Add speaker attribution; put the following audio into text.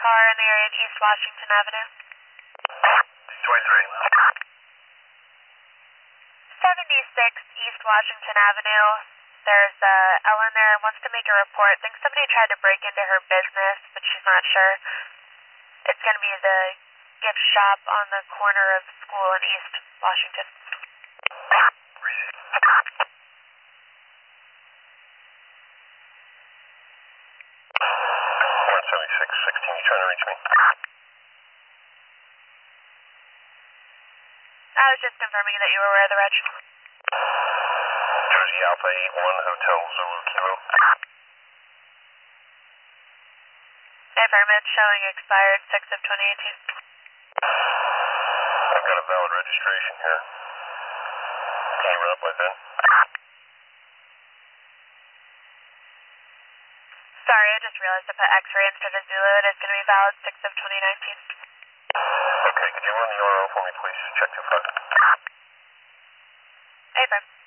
Speaker 1: car in the area of East Washington Avenue.
Speaker 2: 23.
Speaker 1: 76 East Washington Avenue. There's Ellen there and wants to make a report. Thinks somebody tried to break into her business, but she's not sure. It's going to be the gift shop on the corner of School in East Washington.
Speaker 2: 17616, you trying to reach me?
Speaker 1: I was just confirming that you were aware of the reg.
Speaker 2: Jersey Alpha 81 Hotel Zulu Kilo.
Speaker 1: Affirmative, showing expired 6 of 2018.
Speaker 2: I've got a valid registration here. Can you run up like that?
Speaker 1: Sorry, I just realized I put X-ray instead of Zulu. It is going to be valid 6 of 2019.
Speaker 2: Okay, could you run the URL for me, please? Check 25.
Speaker 1: Affirm.